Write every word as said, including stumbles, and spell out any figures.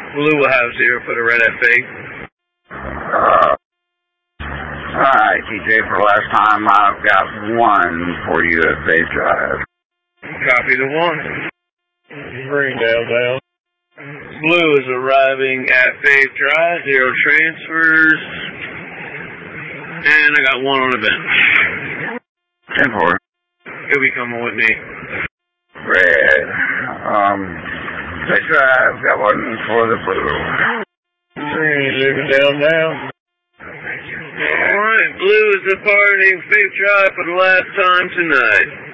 Blue will have zero for the red at fake. Uh, Alright, T J, for last time, I've got one for you at Faith Drive. Copy the one. Greendale down. Blue is arriving at Faith Drive, zero transfers. And I got one on the bench. ten four. He'll be coming with me. Red. Um, Faith Drive, got one for the blue. Green living down now. Alright, Blue is departing Faith Drive for the last time tonight.